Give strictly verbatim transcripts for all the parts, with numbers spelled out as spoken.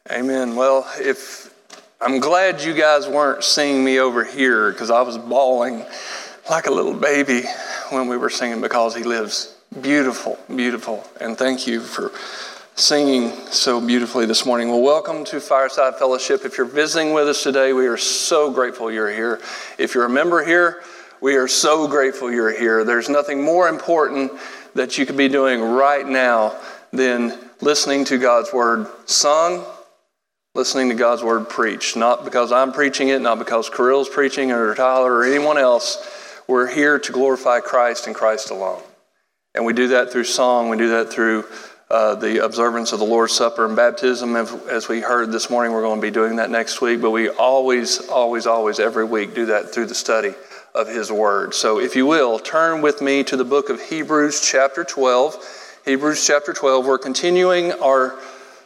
Amen. Well, if I'm glad you guys weren't seeing me over here because I was bawling like a little baby when we were singing Because He Lives. Beautiful, beautiful. And thank you for singing so beautifully this morning. Well, welcome to Fireside Fellowship. If you're visiting with us today, we are so grateful you're here. If you're a member here, we are so grateful you're here. There's nothing more important that you could be doing right now than listening to God's Word sung, listening to God's Word preached. Not because I'm preaching it, not because Kirill's preaching or Tyler or anyone else. We're here to glorify Christ and Christ alone. And we do that through song. We do that through uh, the observance of the Lord's Supper and baptism. As we heard this morning, we're going to be doing that next week. But we always, always, always, every week do that through the study of His Word. So if you will, turn with me to the book of Hebrews chapter twelve. Hebrews chapter twelve. We're continuing our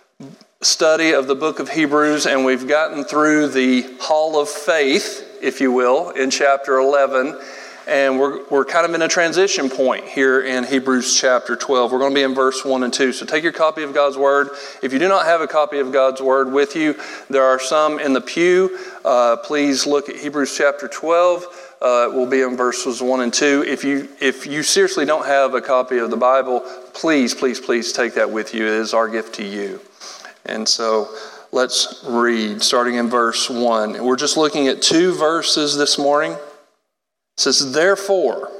study of the book of Hebrews, and we've gotten through the Hall of Faith, if you will, in chapter eleven. And we're we're kind of in a transition point here in Hebrews chapter twelve. We're going to be in verse one and two. So take your copy of God's Word. If you do not have a copy of God's Word with you, there are some in the pew. Uh, please look at Hebrews chapter twelve. Uh, we'll be in verses one and two. If you if you seriously don't have a copy of the Bible, please, please, please take that with you. It is our gift to you. And so let's read, starting in verse one. We're just looking at two verses this morning. It says, "Therefore,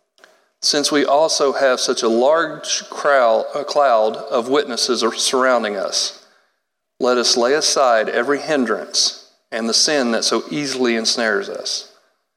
since we also have such a large crowd, a cloud of witnesses surrounding us, let us lay aside every hindrance and the sin that so easily ensnares us.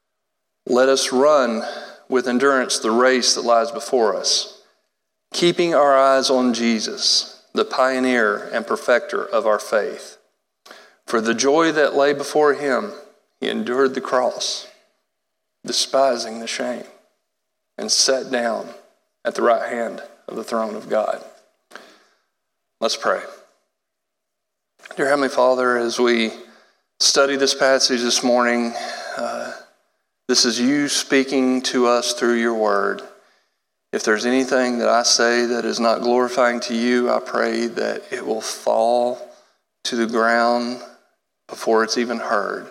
Let us run with endurance the race that lies before us, keeping our eyes on Jesus, the pioneer and perfecter of our faith. For the joy that lay before him, he endured the cross, despising the shame, and sat down at the right hand of the throne of God." Let's pray. Dear Heavenly Father, as we study this passage this morning, uh, this is you speaking to us through your word. If there's anything that I say that is not glorifying to you, I pray that it will fall to the ground before it's even heard.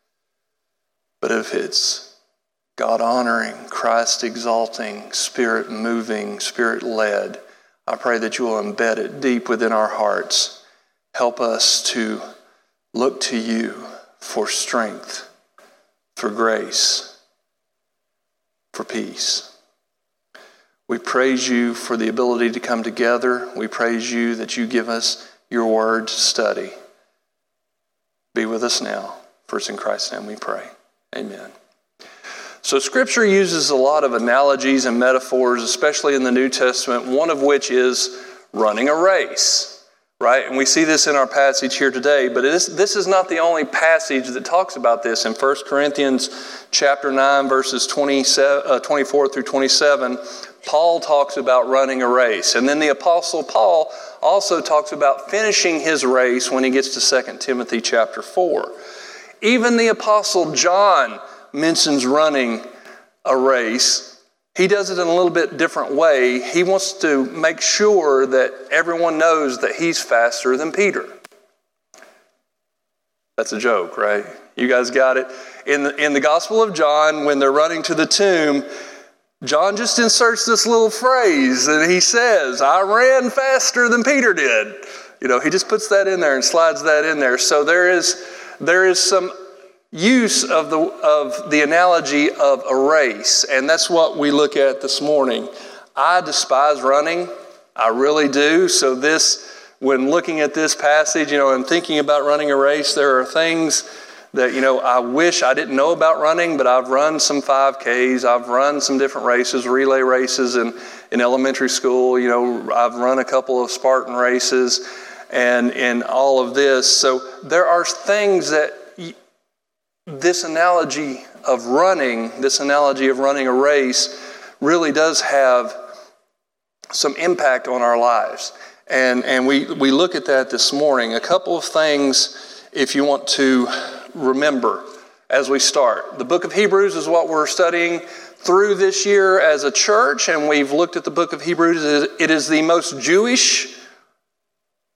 But if it's God-honoring, Christ-exalting, Spirit-moving, Spirit-led, I pray that you will embed it deep within our hearts. Help us to look to you for strength, for grace, for peace. We praise you for the ability to come together. We praise you that you give us your word to study. Be with us now. First in Christ's name we pray. Amen. So Scripture uses a lot of analogies and metaphors, especially in the New Testament, one of which is running a race, right? And we see this in our passage here today, but it is, this is not the only passage that talks about this. In First Corinthians chapter nine, verses twenty-seven, uh, twenty-four through twenty-seven, Paul talks about running a race. And then the Apostle Paul also talks about finishing his race when he gets to Second Timothy chapter four. Even the Apostle John mentions running a race. He does it in a little bit different way. He wants to make sure that everyone knows that he's faster than Peter. That's a joke, right? You guys got it? In the, in the Gospel of John, when they're running to the tomb, John just inserts this little phrase and he says, "I ran faster than Peter did." You know, he just puts that in there and slides that in there. So there is there is some use of the of the analogy of a race, and that's what we look at this morning. I despise running. I really do. So this, when looking at this passage, you know, and thinking about running a race, there are things that, you know, I wish I didn't know about running, but I've run some five Ks. I've run some different races, relay races in, in elementary school. You know, I've run a couple of Spartan races and in all of this. So there are things that y- this analogy of running, this analogy of running a race really does have some impact on our lives. And, and we, we look at that this morning. A couple of things, if you want to remember as we start. The book of Hebrews is what we're studying through this year as a church, and we've looked at the book of Hebrews. It is the most Jewish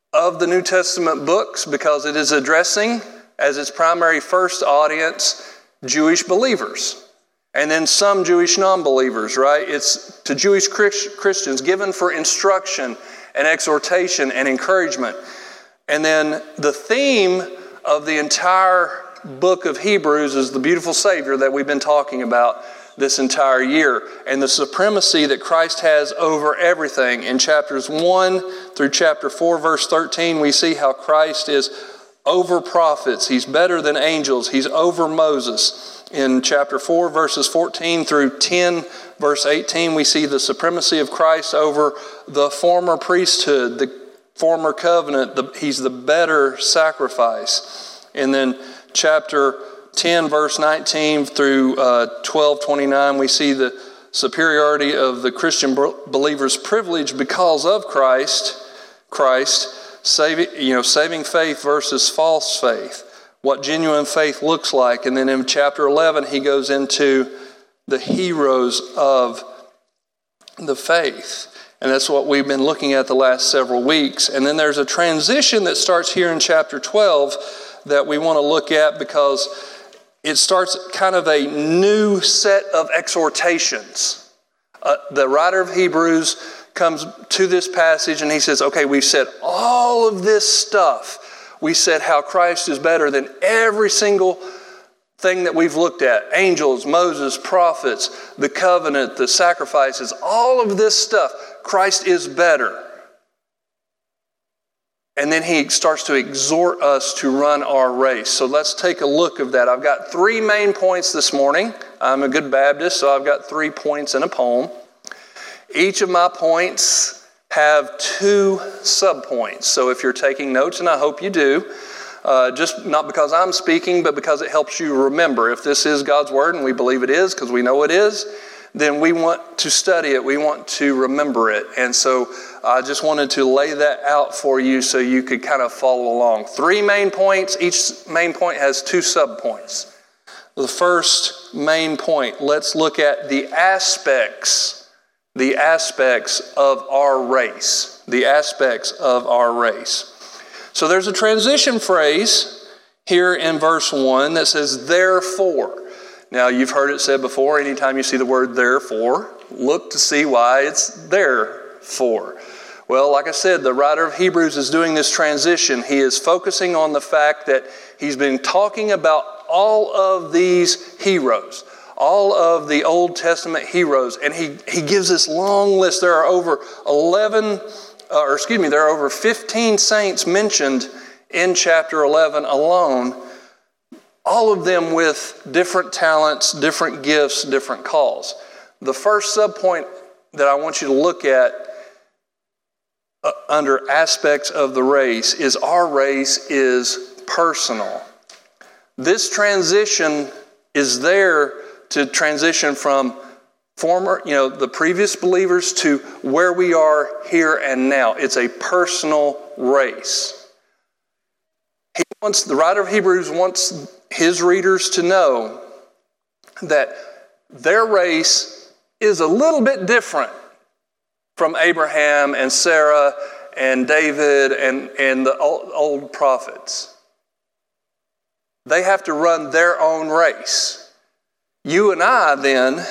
of the New Testament books because it is addressing as its primary first audience Jewish believers. And then some Jewish non-believers, right? It's to Jewish Christians given for instruction and exhortation and encouragement. And then the theme of the entire book of Hebrews is the beautiful Savior that we've been talking about this entire year, and the supremacy that Christ has over everything. In chapters one through chapter four, verse thirteen, we see how Christ is over prophets. He's better than angels. He's over Moses. In chapter four, verses fourteen through ten, verse eighteen, we see the supremacy of Christ over the former priesthood, the former covenant. The, he's the better sacrifice. And then chapter ten, verse nineteen through uh, twelve twenty-nine, we see the superiority of the Christian believer's privilege because of Christ. Christ, saving, you know, saving faith versus false faith. What genuine faith looks like. And then in chapter eleven, he goes into the heroes of the faith. And that's what we've been looking at the last several weeks. And then there's a transition that starts here in chapter twelve that we want to look at because it starts kind of a new set of exhortations. Uh, the writer of Hebrews comes to this passage and he says, okay, we've said all of this stuff. We said how Christ is better than every single thing that we've looked at. Angels, Moses, prophets, the covenant, the sacrifices, all of this stuff. Christ is better. And then he starts to exhort us to run our race. So let's take a look of that. I've got three main points this morning. I'm a good Baptist, so I've got three points in a poem. Each of my points have two subpoints. So if you're taking notes, and I hope you do, uh, just not because I'm speaking, but because it helps you remember. If this is God's Word, and we believe it is, because we know it is, then we want to study it. We want to remember it. And so I just wanted to lay that out for you so you could kind of follow along. Three main points. Each main point has two subpoints. The first main point, let's look at the aspects The aspects of our race. The aspects of our race. So there's a transition phrase here in verse one that says, therefore. Now you've heard it said before, anytime you see the word therefore, look to see why it's there for. Well, like I said, the writer of Hebrews is doing this transition. He is focusing on the fact that he's been talking about all of these heroes. All of the Old Testament heroes. And he, he gives this long list. There are over eleven, uh, or excuse me, there are over fifteen saints mentioned in chapter eleven alone. All of them with different talents, different gifts, different calls. The first subpoint that I want you to look at uh, under aspects of the race is our race is personal. This transition is there to transition from former, you know, the previous believers to where we are here and now. It's a personal race. He wants, the writer of Hebrews wants his readers to know that their race is a little bit different from Abraham and Sarah and David and, and the old, old prophets. They have to run their own race. You and I then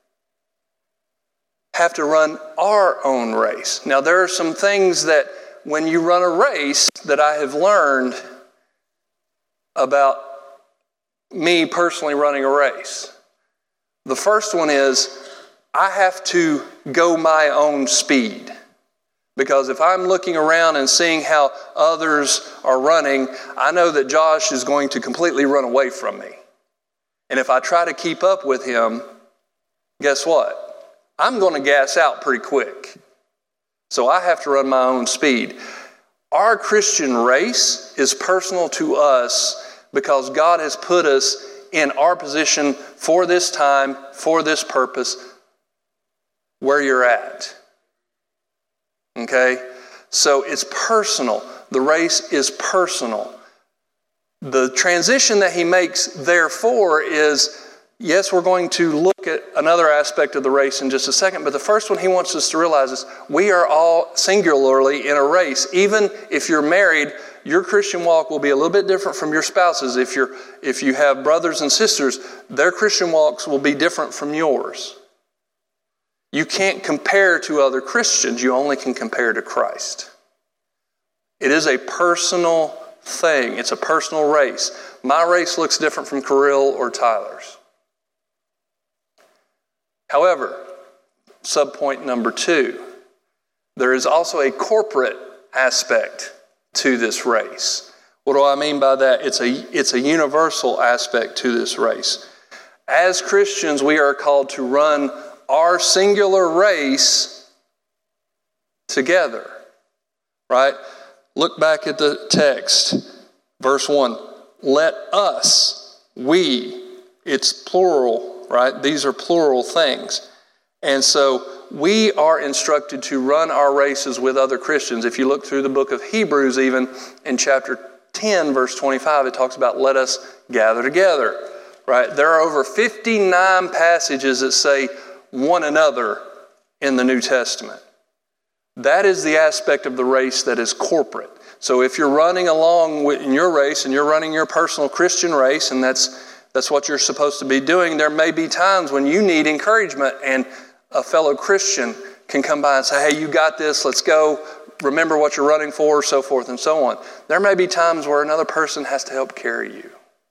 have to run our own race. Now there are some things that when you run a race that I have learned about me personally running a race. The first one is I have to go my own speed. Because if I'm looking around and seeing how others are running, I know that Josh is going to completely run away from me. And if I try to keep up with him, guess what? I'm going to gas out pretty quick. So I have to run my own speed. Our Christian race is personal to us because God has put us in our position for this time, for this purpose, where you're at. Okay? So it's personal. The race is personal. The transition that he makes, therefore, is Yes, we're going to look at another aspect of the race in just a second, but the first one he wants us to realize is we are all singularly in a race. Even if you're married, your Christian walk will be a little bit different from your spouse's. If you're, if you have brothers and sisters, their Christian walks will be different from yours. You can't compare to other Christians. You only can compare to Christ. It is a personal thing. It's a personal race. My race looks different from Kirill or Tyler's. However, subpoint number two, there is also a corporate aspect to this race. What do I mean by that? It's a, it's a universal aspect to this race. As Christians, we are called to run our singular race together, right? Look back at the text, verse one. Let us, we, it's plural, right? These are plural things. And so we are instructed to run our races with other Christians. If you look through the book of Hebrews, even in chapter ten, verse twenty-five, it talks about let us gather together, right? There are over fifty-nine passages that say one another in the New Testament. That is the aspect of the race that is corporate. So if you're running along with, in your race and you're running your personal Christian race, and that's that's what you're supposed to be doing, there may be times when you need encouragement and a fellow Christian can come by and say, hey, you got this, let's go, remember what you're running for, so forth and so on. There may be times where another person has to help carry you.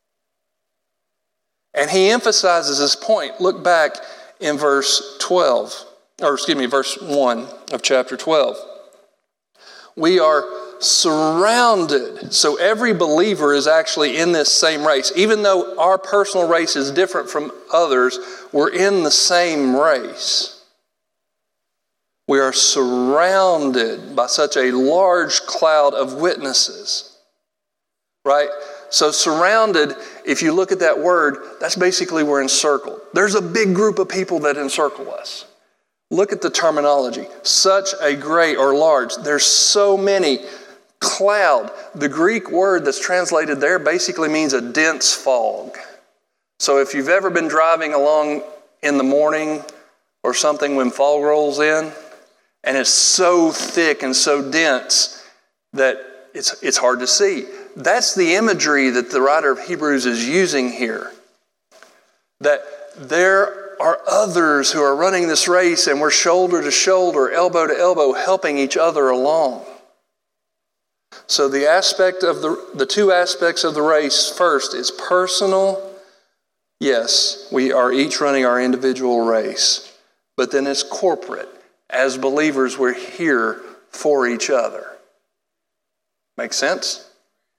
And he emphasizes this point. Look back in verse twelve, or excuse me, verse one of chapter twelve. We are surrounded. So every believer is actually in this same race. Even though our personal race is different from others, we're in the same race. We are surrounded by such a large cloud of witnesses. Right? So surrounded, if you look at that word, that's basically we're encircled. There's a big group of people that encircle us. Look at the terminology. Such a great or large. There's so many. Cloud. The Greek word that's translated there basically means a dense fog. So if you've ever been driving along in the morning or something when fog rolls in, and it's so thick and so dense that it's it's hard to see. That's the imagery that the writer of Hebrews is using here. That there are others who are running this race and we're shoulder to shoulder, elbow to elbow, helping each other along. So the aspect of the, the two aspects of the race, first is personal. Yes, we are each running our individual race. But then it's corporate. As believers, we're here for each other. Make sense?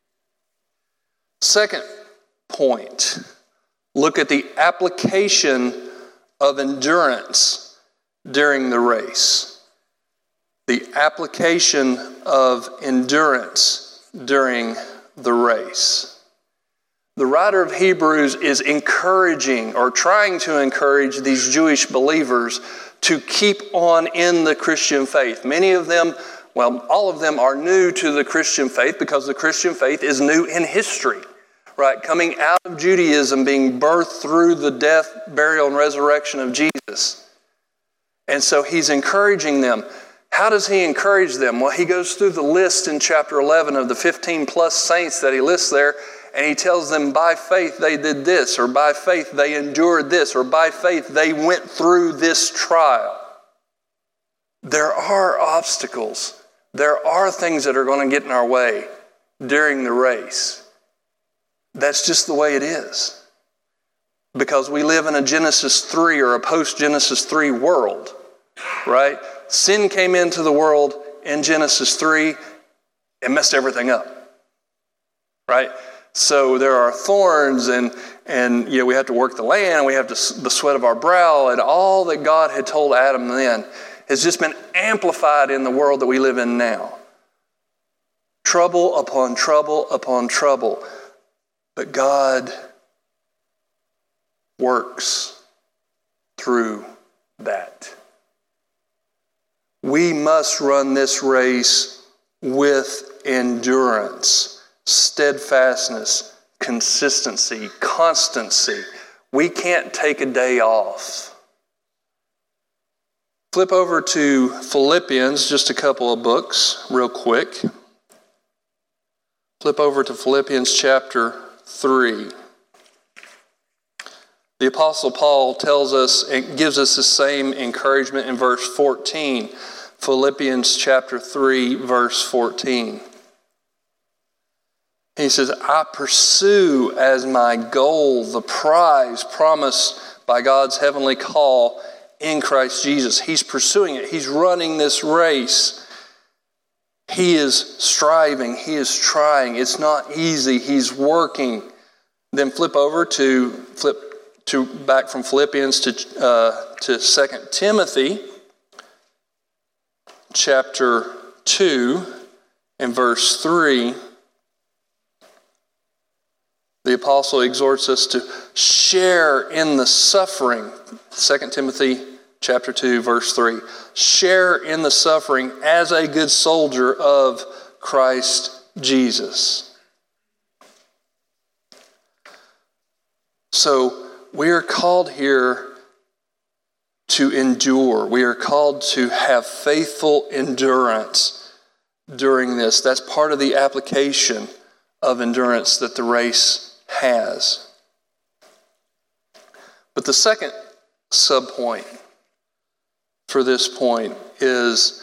Second point, look at the application of endurance during the race. The application of endurance during the race. The writer of Hebrews is encouraging or trying to encourage these Jewish believers to keep on in the Christian faith. Many of them, well, all of them are new to the Christian faith because the Christian faith is new in history, right? Coming out of Judaism, being birthed through the death, burial, and resurrection of Jesus. And so he's encouraging them. How does he encourage them? Well, he goes through the list in chapter eleven of the fifteen plus saints that he lists there, and he tells them by faith they did this, or by faith they endured this, or by faith they went through this trial. There are obstacles. There are things that are going to get in our way during the race. That's just the way it is. Because we live in a Genesis three or a post-Genesis three world, right? Sin came into the world in Genesis three and messed everything up, right? So there are thorns and, and you know, we have to work the land, and we have to, the sweat of our brow, and all that God had told Adam then has just been amplified in the world that we live in now. Trouble upon trouble upon trouble. But God works through that. We must run this race with endurance, steadfastness, consistency, constancy. We can't take a day off. Flip over to Philippians, just a couple of books, real quick. Flip over to Philippians chapter three. The Apostle Paul tells us and gives us the same encouragement in verse fourteen. Philippians chapter three, verse fourteen. He says, I pursue as my goal the prize promised by God's heavenly call in Christ Jesus. He's pursuing it. He's running this race. He is striving. He is trying. It's not easy. He's working. Then flip over to, flip to back from Philippians to, uh, to Second Timothy chapter two and verse three. The apostle exhorts us to share in the suffering. Second Timothy chapter two, verse three. Share in the suffering as a good soldier of Christ Jesus. So we are called here to endure. We are called to have faithful endurance during this. That's part of the application of endurance that the race has. But the second subpoint for this point is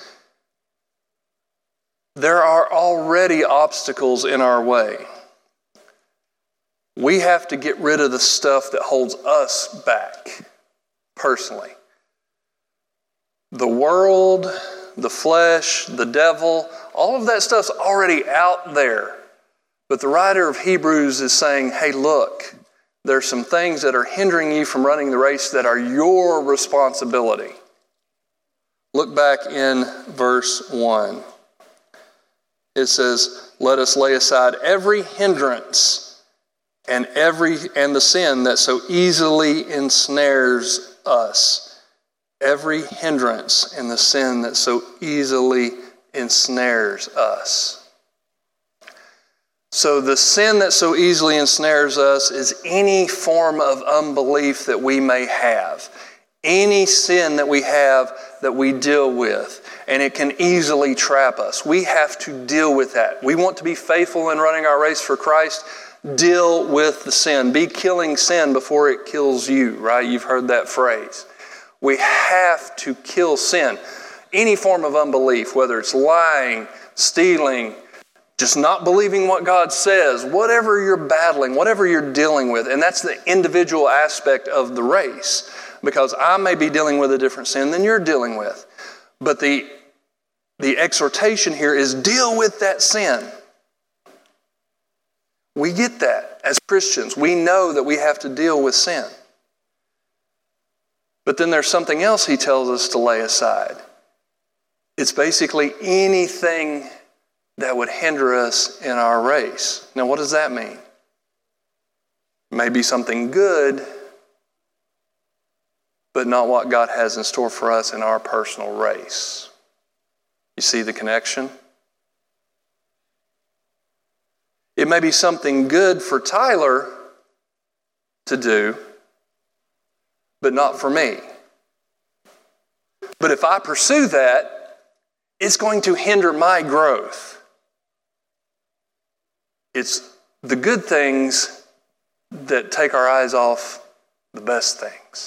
there are already obstacles in our way. We have to get rid of the stuff that holds us back personally. The world, the flesh, the devil, all of that stuff's already out there. But the writer of Hebrews is saying, hey, look, there's some things that are hindering you from running the race that are your responsibility. Look back in verse one. It says, let us lay aside every hindrance and every and the sin that so easily ensnares us. Every hindrance and the sin that so easily ensnares us. So the sin that so easily ensnares us is any form of unbelief that we may have. Any sin that we have that we deal with. And it can easily trap us. We have to deal with that. We want to be faithful in running our race for Christ. Deal with the sin. Be killing sin before it kills you, right? You've heard that phrase. We have to kill sin. Any form of unbelief, whether it's lying, stealing, just not believing what God says, whatever you're battling, whatever you're dealing with. And that's the individual aspect of the race. Because I may be dealing with a different sin than you're dealing with. But the, the exhortation here is deal with that sin. We get that as Christians. We know that we have to deal with sin. But then there's something else he tells us to lay aside. It's basically anything that would hinder us in our race. Now, what does that mean? Maybe something good, but not what God has in store for us in our personal race. You see the connection? It may be something good for Tyler to do, but not for me. But if I pursue that, it's going to hinder my growth. It's the good things that take our eyes off the best things.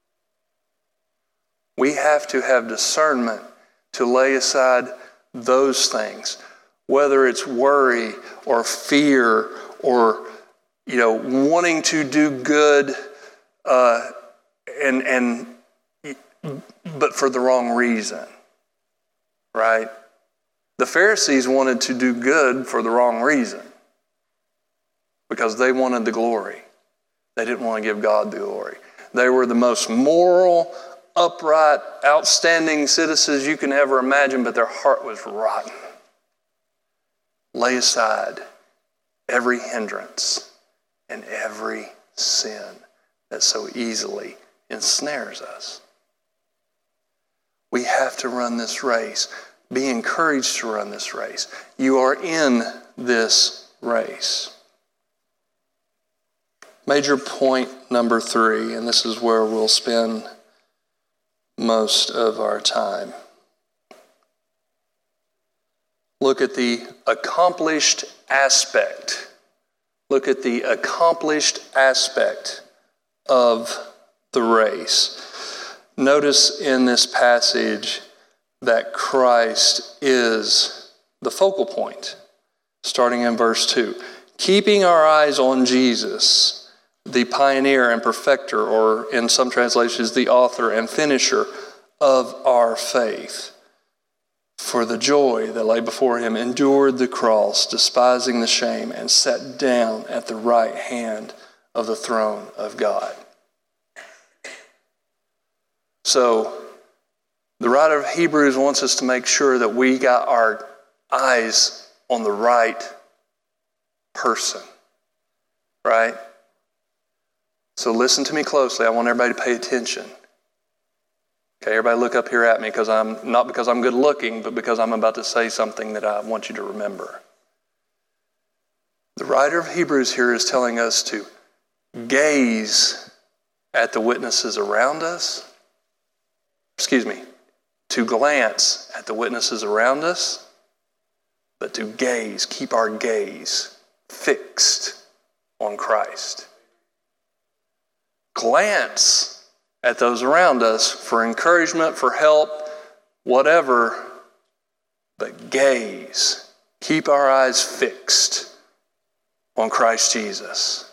We have to have discernment to lay aside those things, whether it's worry or fear or, you know, wanting to do good, uh, and and but for the wrong reason, right? The Pharisees wanted to do good for the wrong reason because they wanted the glory. They didn't want to give God the glory. They were the most moral, upright, outstanding citizens you can ever imagine, but their heart was rotten. Lay aside every hindrance and every sin that so easily ensnares us. We have to run this race. Be encouraged to run this race. You are in this race. Major point number three, and this is where we'll spend most of our time. Look at the accomplished aspect. Look at the accomplished aspect of the race. Notice in this passage that Christ is the focal point, starting in verse two. Keeping our eyes on Jesus, the pioneer and perfecter, or in some translations, the author and finisher of our faith. For the joy that lay before him, endured the cross, despising the shame, and sat down at the right hand of the throne of God. So, the writer of Hebrews wants us to make sure that we got our eyes on the right person, right? So listen to me closely. I want everybody to pay attention. Okay, everybody look up here at me, because I'm not because I'm good looking, but because I'm about to say something that I want you to remember. The writer of Hebrews here is telling us to gaze at the witnesses around us. Excuse me, to glance at the witnesses around us, but to gaze, keep our gaze fixed on Christ. Glance at those around us for encouragement, for help, whatever, but gaze. Keep our eyes fixed on Christ Jesus.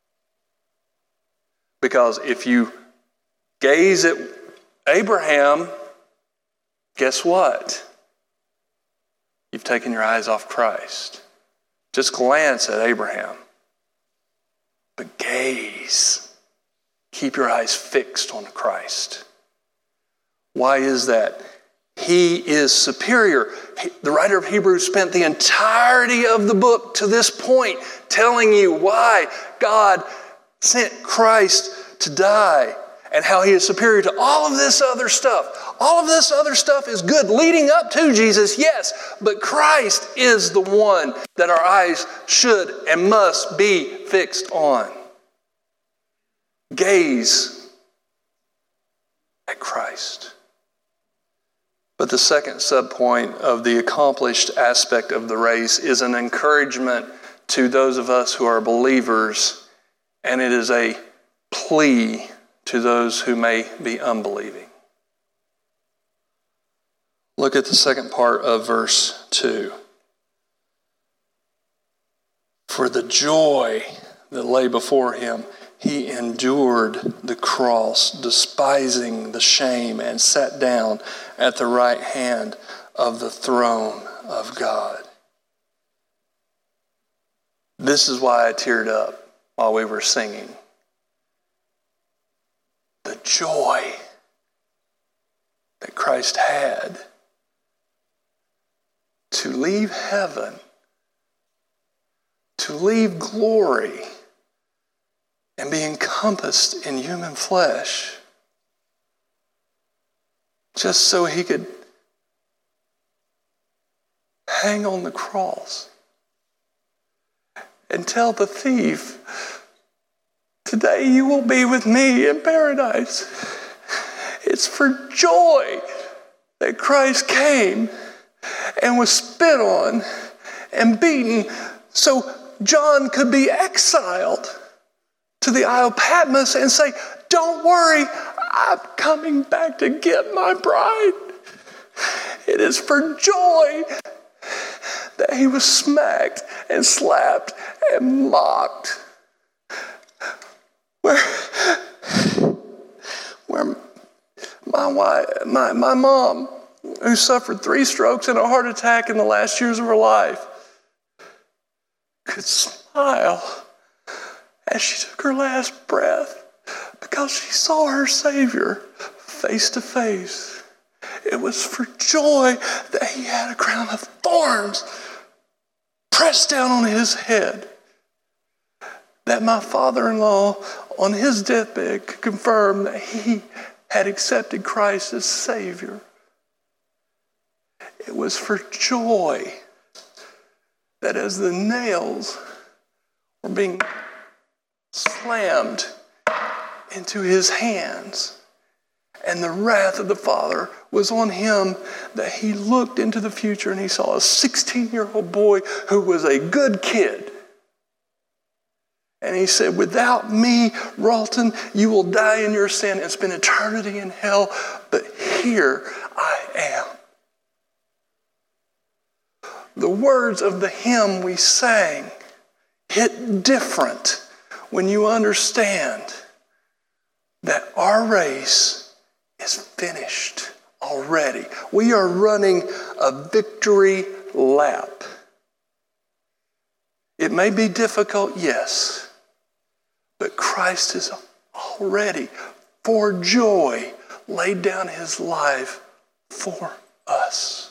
Because if you gaze at Abraham, guess what? You've taken your eyes off Christ. Just glance at Abraham, but gaze. Keep your eyes fixed on Christ. Why is that? He is superior. The writer of Hebrews spent the entirety of the book to this point telling you why God sent Christ to die and how he is superior to all of this other stuff. All of this other stuff is good leading up to Jesus, yes, but Christ is the one that our eyes should and must be fixed on. Gaze at Christ. But the second subpoint of the accomplished aspect of the race is an encouragement to those of us who are believers, and it is a plea to those who may be unbelieving. Look at the second part of verse two. For the joy that lay before him, he endured the cross, despising the shame, and sat down at the right hand of the throne of God. This is why I teared up while we were singing. The joy that Christ had to leave heaven, to leave glory, and be encompassed in human flesh, just so he could hang on the cross and tell the thief, today you will be with me in paradise. It's for joy that Christ came and was spit on and beaten so John could be exiled to the Isle of Patmos and say, don't worry, I'm coming back to get my bride. It is for joy that he was smacked and slapped and mocked. Where, where my wife, my, my mom, who suffered three strokes and a heart attack in the last years of her life, could smile as she took her last breath because she saw her Savior face to face. It was for joy that he had a crown of thorns pressed down on his head, that my father-in-law on his deathbed could confirm that he had accepted Christ as Savior. It was for joy that as the nails were being slammed into his hands. And the wrath of the Father was on him, that he looked into the future and he saw a sixteen-year-old boy who was a good kid. And he said, without me, Ralton, you will die in your sin and spend eternity in hell. But here I am. The words of the hymn we sang hit different when you understand that our race is finished already. We are running a victory lap. It may be difficult, yes. But Christ has already, for joy, laid down his life for us.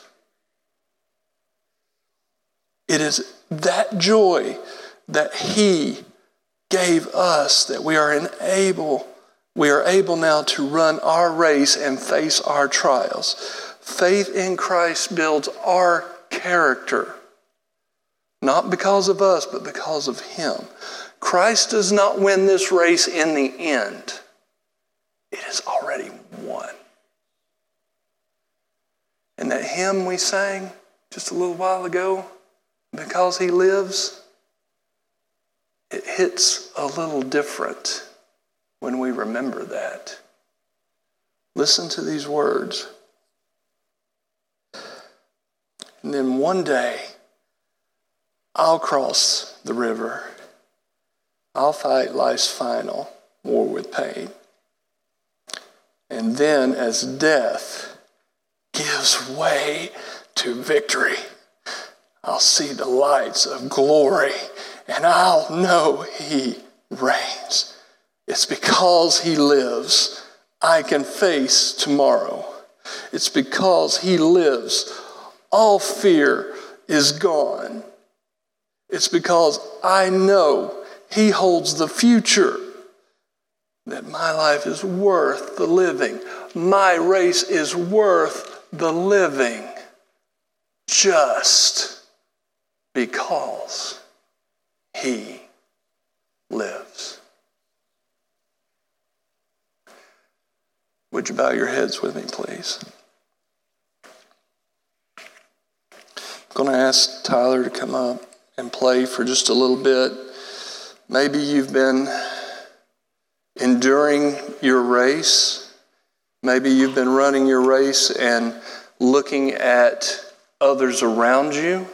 It is that joy that he gave us that we are able, we are able now to run our race and face our trials. Faith in Christ builds our character, not because of us, but because of him. Christ does not win this race in the end. It is already won. And that hymn we sang just a little while ago, because he lives, it hits a little different when we remember that. Listen to these words. And then one day, I'll cross the river. I'll fight life's final war with pain. And then as death gives way to victory, I'll see the lights of glory and I'll know he reigns. It's because he lives I can face tomorrow. It's because he lives all fear is gone. It's because I know he holds the future, that my life is worth the living. My race is worth the living just because he lives. Would you bow your heads with me, please? I'm going to ask Tyler to come up and play for just a little bit. Maybe you've been enduring your race. Maybe you've been running your race and looking at others around you.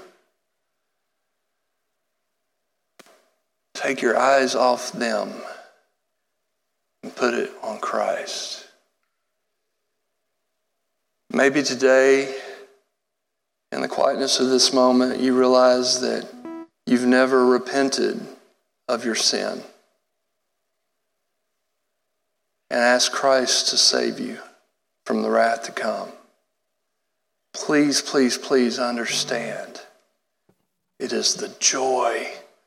Take your eyes off them and put it on Christ. Maybe today, in the quietness of this moment, you realize that you've never repented of your sin. And ask Christ to save you from the wrath to come. Please, please, please understand. It is the joy.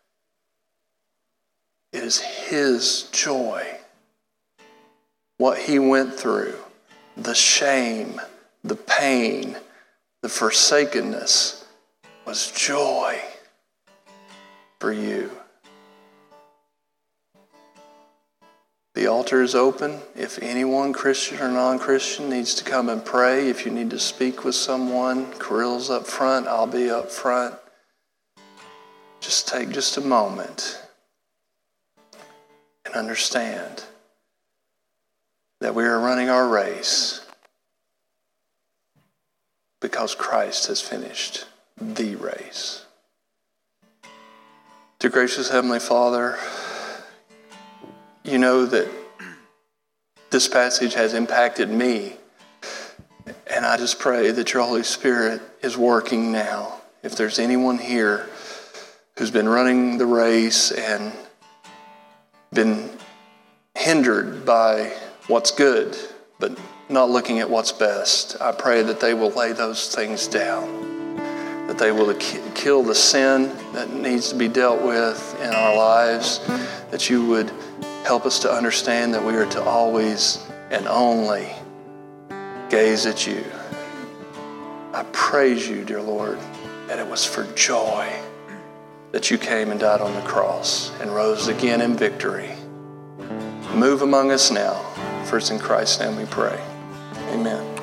It is his joy. What he went through, the shame, the pain, the forsakenness was joy for you. The altar is open. If anyone, Christian or non-Christian, needs to come and pray, if you need to speak with someone, Kirill's up front, I'll be up front. Just take just a moment and understand that we are running our race because Christ has finished the race. Dear gracious Heavenly Father, you know that this passage has impacted me, and I just pray that your Holy Spirit is working now. If there's anyone here who's been running the race and been hindered by what's good, but not looking at what's best, I pray that they will lay those things down, that they will kill the sin that needs to be dealt with in our lives, that you would help us to understand that we are to always and only gaze at you. I praise you, dear Lord, that it was for joy that you came and died on the cross and rose again in victory. Move among us now. For it's in Christ's name we pray. Amen.